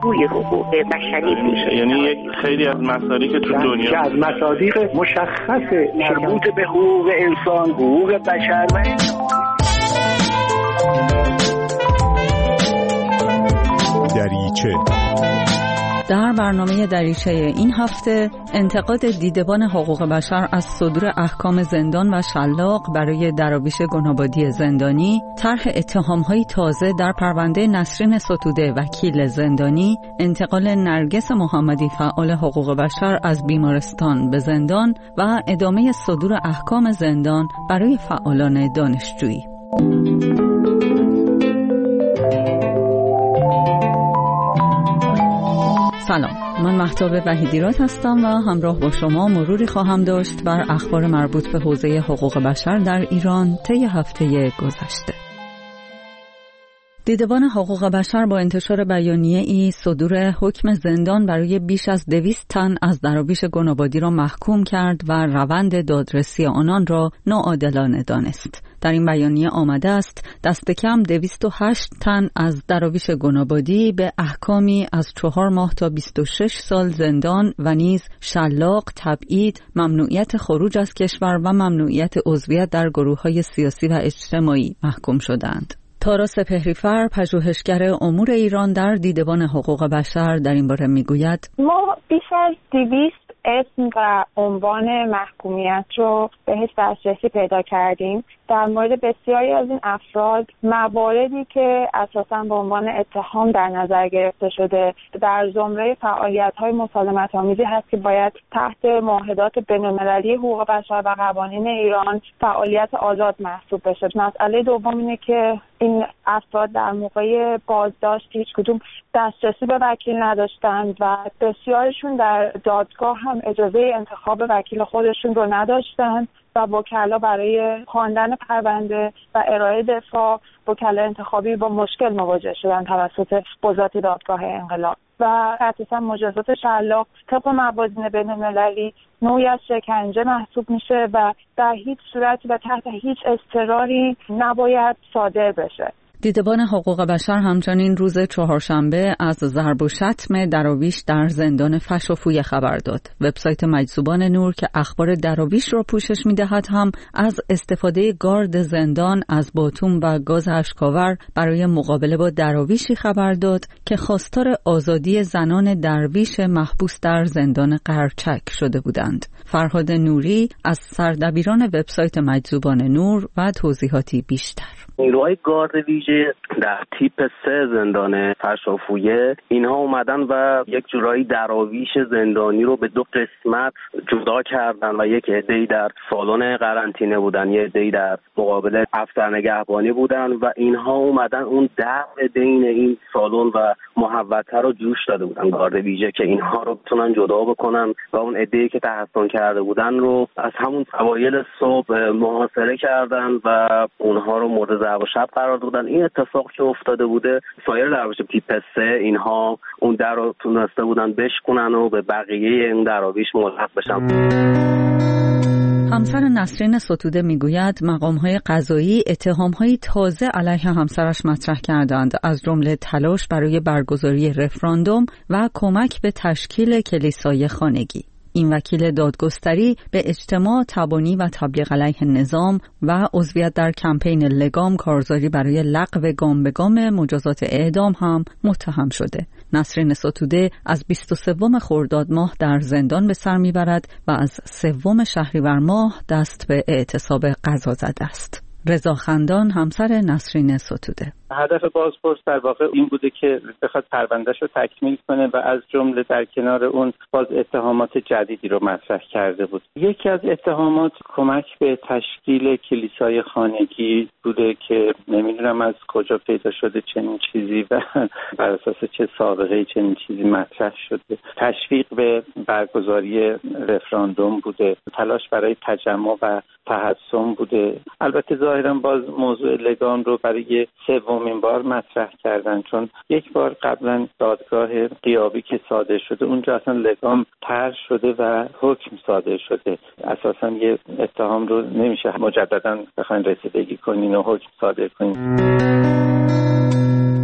پهلوی حقوق بشری میشه. یعنی یک خیلی از مسائلی که تو دنیا که از مصادیق مشخص مربوط به حقوق انسان، حقوق بشر و دریچه. در برنامه دریچه این هفته انتقاد دیدبان حقوق بشر از صدور احکام زندان و شلاق برای دراویش گنابادی زندانی، طرح اتهام‌های تازه در پرونده نسرین ستوده وکیل زندانی، انتقال نرگس محمدی فعال حقوق بشر از بیمارستان به زندان و ادامه صدور احکام زندان برای فعالان دانشجویی. سلام، من مهتاب وحیدیراد هستم و همراه با شما مروری خواهم داشت بر اخبار مربوط به حوزه حقوق بشر در ایران طی هفته گذشته. دیدبان حقوق بشر با انتشار بیانیه‌ای صدور حکم زندان برای بیش از 200 تن از دراویش گنابادی را محکوم کرد و روند دادرسی آنان را ناعادلانه دانست. در این بیانیه آمده است دست کم 208 تن از دراویش گنابادی به احکامی از 4 ماه تا 26 سال زندان و نیز شلاق، تبعید، ممنوعیت خروج از کشور و ممنوعیت عضویت در گروه‌های سیاسی و اجتماعی محکوم شدند. تارا سپهری‌فر، پژوهشگر امور ایران در دیدبان حقوق بشر در این باره میگوید: ما بیش از 200 اسم و عنوان محکومیت رو بهش دسترسی پیدا کردیم. در مورد بسیاری از این افراد مواردی که اساساً به عنوان اتهام در نظر گرفته شده در زمره فعالیت‌های مسالمت‌آمیزی هست که باید تحت معاهدات بین‌المللی حقوق بشر و قوانین ایران فعالیت آزاد محسوب بشه. مسئله دوم اینه که این افراد در موقع بازداشت هیچ کدوم دسترسی به وکیل نداشتند و بسیارشون در دادگاه هم اجازه انتخاب وکیل خودشون رو نداشتند و وکلا برای خواندن پرونده و ارائه دفاع وکلا انتخابی با مشکل مواجه شدن توسط قضات دادگاه انقلاب. و خصوصا مجازات شلاق طبق موازین بین‌المللی نوعی از شکنجه محسوب میشه و در هیچ صورت و تحت هیچ اضطراری نباید صادر بشه. دیدبان حقوق بشر همچنین روز چهارشنبه از ضرب و شتم دراویش در زندان فشافویه خبر داد. وبسایت مجذوبان نور که اخبار دراویش را پوشش می‌دهد هم از استفاده گارد زندان از باتوم و گاز اشک‌آور برای مقابله با دراویشی خبر داد که خواستار آزادی زنان درویش محبوس در زندان قرچک شده بودند. فرهاد نوری از سردبیران وبسایت مجذوبان نور و توضیحاتی بیشتر. نیروهای گارد ویژه در تیپ 3 زندان فشافویه اینها اومدن و یک جورایی دراویش زندانی رو به 2 قسمت جدا کردن و یک عده‌ای در سالن قرنطینه بودن، یک عده‌ای در مقابل افسر نگهبانی بودن و اینها اومدن اون درب بین این سالن و محوطه رو جوش داده بودن گارد ویژه که اینها رو بتونن جدا بکنن و اون عده‌ای که تحصن کرده بودن رو از همون اوایل صبح محاصره کردن و اونها رو مورد ضرب و شتم قرار دادن. این اتفاق که افتاده بوده سایر دراویش تیپ 3 اینها اون در رو تونسته بودن بشکنن و به بقیه این دراویش ملحق بشن. همسر نسرین ستوده میگوید مقام‌های قضایی اتهام‌های تازه علیه همسرش مطرح کردند، از جمله تلاش برای برگزاری رفراندوم و کمک به تشکیل کلیسای خانگی. این وکیل دادگستری به اجتماع تبانی و تبلیغ علیه نظام و عضویت در کمپین لگام کارزاری برای لغو گام به گام مجازات اعدام هم متهم شده. نسرین ستوده از 23 خرداد ماه در زندان به سر میبرد و از 3 شهریور ماه دست به اعتصاب قضا زده است. رضا خندان همسر نسرین ستوده: هدف بازپرس در واقع این بوده که بخواد پروندهش رو تکمیل کنه و از جمله در کنار اون باز اتهامات جدیدی رو مطرح کرده بود. یکی از اتهامات کمک به تشکیل کلیسای خانگی بوده که نمیدونم از کجا پیدا شده چنین چیزی و بر اساس چه سابقه چنین چیزی مطرح شده. تشویق به برگزاری رفراندوم بوده. تلاش برای تجمع و تحصن بوده. البته ظاهرا باز موضوع لگام رو برای 3مین بار مطرح کردن، چون یک بار قبلا دادگاه غیابی که صادر شده اونجا اصلا لگام طرح شده و حکم صادر شده. اساسا یه اتهام رو نمیشه مجددا بخواین رسیدگی کنین و حکم صادر کنین.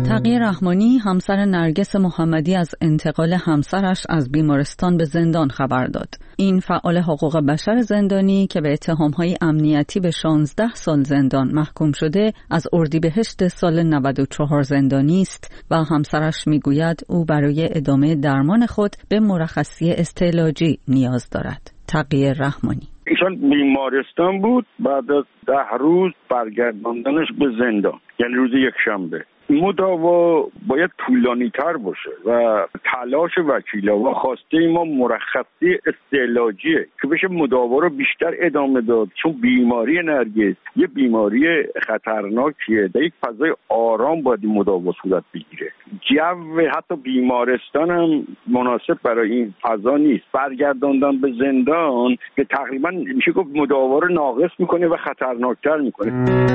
تقی رحمانی همسر نرگس محمدی از انتقال همسرش از بیمارستان به زندان خبر داد. این فعال حقوق بشر زندانی که به اتهام‌های امنیتی به 16 سال زندان محکوم شده، از اردیبهشت سال 94 زندانی است و همسرش میگوید او برای ادامه درمان خود به مرخصی استعلاجی نیاز دارد. تقی رحمانی: ایشان بیمارستان بود، بعد از 10 روز برگرداندنش به زندان، یعنی روز یکشنبه. مداوا باید طولانی تر باشه و تلاش وکیلا و خواسته ما مرخصی استعلاجیه که بشه مداوا رو بیشتر ادامه داد، چون بیماری نرگس یه بیماری خطرناکیه، در یک فضای آرام باید مداوا صورت بگیره. جو حتی بیمارستان هم مناسب برای این فضا نیست. برگرداندن به زندان که تقریبا میشه گفت مداوا رو ناقص میکنه و خطرناکتر میکنه.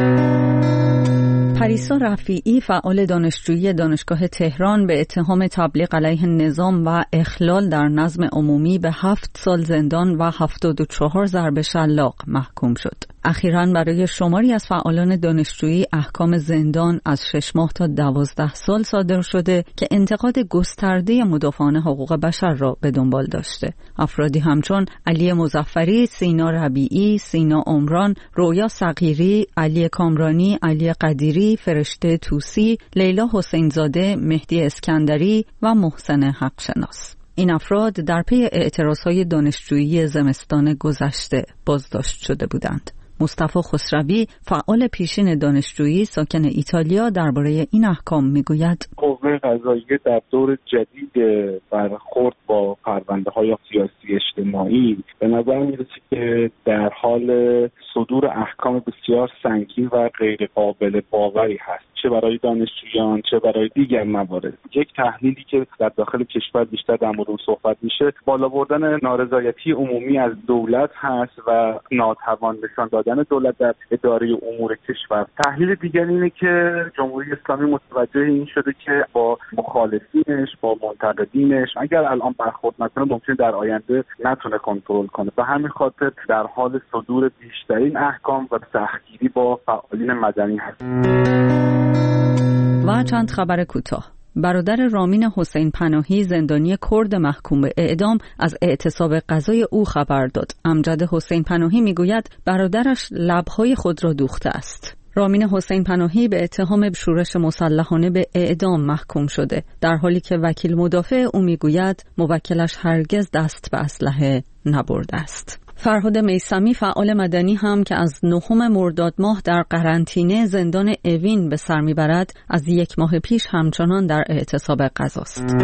پریسا رفیعی، فعال دانشجویی دانشگاه تهران، به اتهام تبلیغ علیه نظام و اخلال در نظم عمومی به 7 سال زندان و 74 ضرب شلاق محکوم شد. اخیراً برای شماری از فعالان دانشجویی احکام زندان از 6 ماه تا 12 سال صادر شده که انتقاد گسترده مدافعان حقوق بشر را به دنبال داشته. افرادی همچون علی مظفری، سینا ربیعی، سینا عمران، رویا صغیری، علی کامرانی، علی قدیری، فرشته توسی، لیلا حسینزاده، مهدی اسکندری و محسن حقشناس. این افراد در پی اعتراضهای دانشجویی زمستان گذشته بازداشت شده بودند. مصطفی خسروی، فعال پیشین دانشجویی ساکن ایتالیا، درباره این احکام میگوید: قوه قضاییه در دور جدید برخورد با پرونده‌های سیاسی اجتماعی به نظر میرسه که در حال صدور احکام بسیار سنگین و غیر قابل باوری هست، چه برای دانشجویان چه برای دیگر موارد. یک تحلیلی که در داخل کشور بیشتر در مورد صحبت میشه، بالا بردن نارضایتی عمومی از دولت هست و ناتوان نشان دادن دولت در اداره امور کشور. تحلیل دیگر اینه که جمهوری اسلامی متوجه این شده که با مخالفینش، با منتقدینش اگر الان برخورد نکنه ممکنه در آینده نتونه کنترل کنه. به همین خاطر در حال صدور بیشترین احکام و سختگیری با فعالین مدنی هست. و چند خبر کوتاه. برادر رامین حسین پناهی، زندانی کرد محکوم به اعدام، از اعتصاب قضای او خبر داد. امجد حسین پناهی میگوید برادرش لبهای خود را دوخته است. رامین حسین پناهی به اتهام شورش مسلحانه به اعدام محکوم شده، در حالی که وکیل مدافع او میگوید موکلش هرگز دست به اسلحه نبرده است. فرهاد میثمی، فعال مدنی هم که از 9 مرداد ماه در قرنطینه زندان اوین به سر میبرد، از 1 ماه پیش همچنان در اعتصاب قضاست.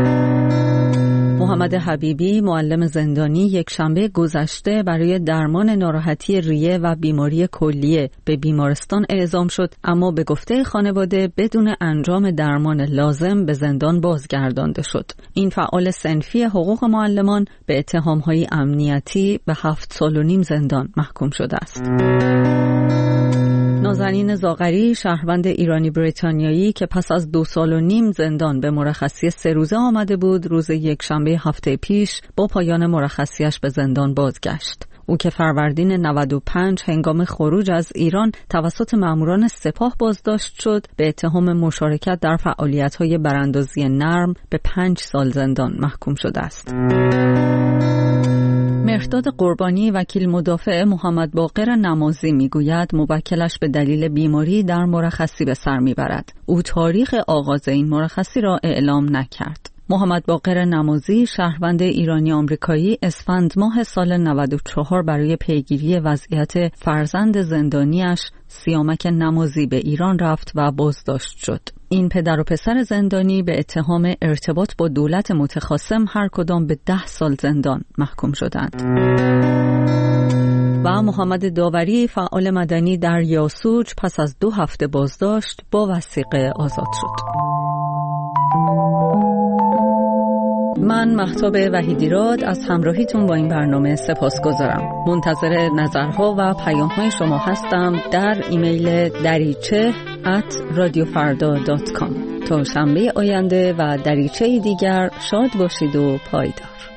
محمد حبیبی، معلم زندانی، یک شنبه گذشته برای درمان ناراحتی ریه و بیماری کلیه به بیمارستان اعزام شد، اما به گفته خانواده بدون انجام درمان لازم به زندان بازگردانده شد. این فعال صنفی حقوق معلمان به اتهام‌های امنیتی به 7 سال و نیم زندان محکوم شده است. نازنین زاغری، شهروند ایرانی بریتانیایی که پس از 2 سال و نیم زندان به مرخصی 3 روزه آمده بود، روز یکشنبه هفته پیش با پایان مرخصیش به زندان بازگشت. او که فروردین 95 هنگام خروج از ایران توسط ماموران سپاه بازداشت شد، به اتهام مشارکت در فعالیت‌های براندازی نرم به 5 سال زندان محکوم شده است. مهرداد قربانی، وکیل مدافع محمد باقر نمازی، میگوید موکلش به دلیل بیماری در مرخصی به سر میبرد. او تاریخ آغاز این مرخصی را اعلام نکرد. محمد باقر نمازی، شهروند ایرانی آمریکایی، اسفند ماه سال 94 برای پیگیری وضعیت فرزند زندانیش سیامک نمازی به ایران رفت و بازداشت شد. این پدر و پسر زندانی به اتهام ارتباط با دولت متخاصم هر کدام به 10 سال زندان محکوم شدند. و محمد داوری، فعال مدنی در یاسوج، پس از 2 هفته بازداشت با وثیقه آزاد شد. من مهتاب وحیدیراد از همراهیتون با این برنامه سپاسگزارم. منتظر نظرها و پیام‌های شما هستم در ایمیل dariche@radiofarda.com. تا شنبه آینده و دریچه دیگر شاد باشید و پایدار.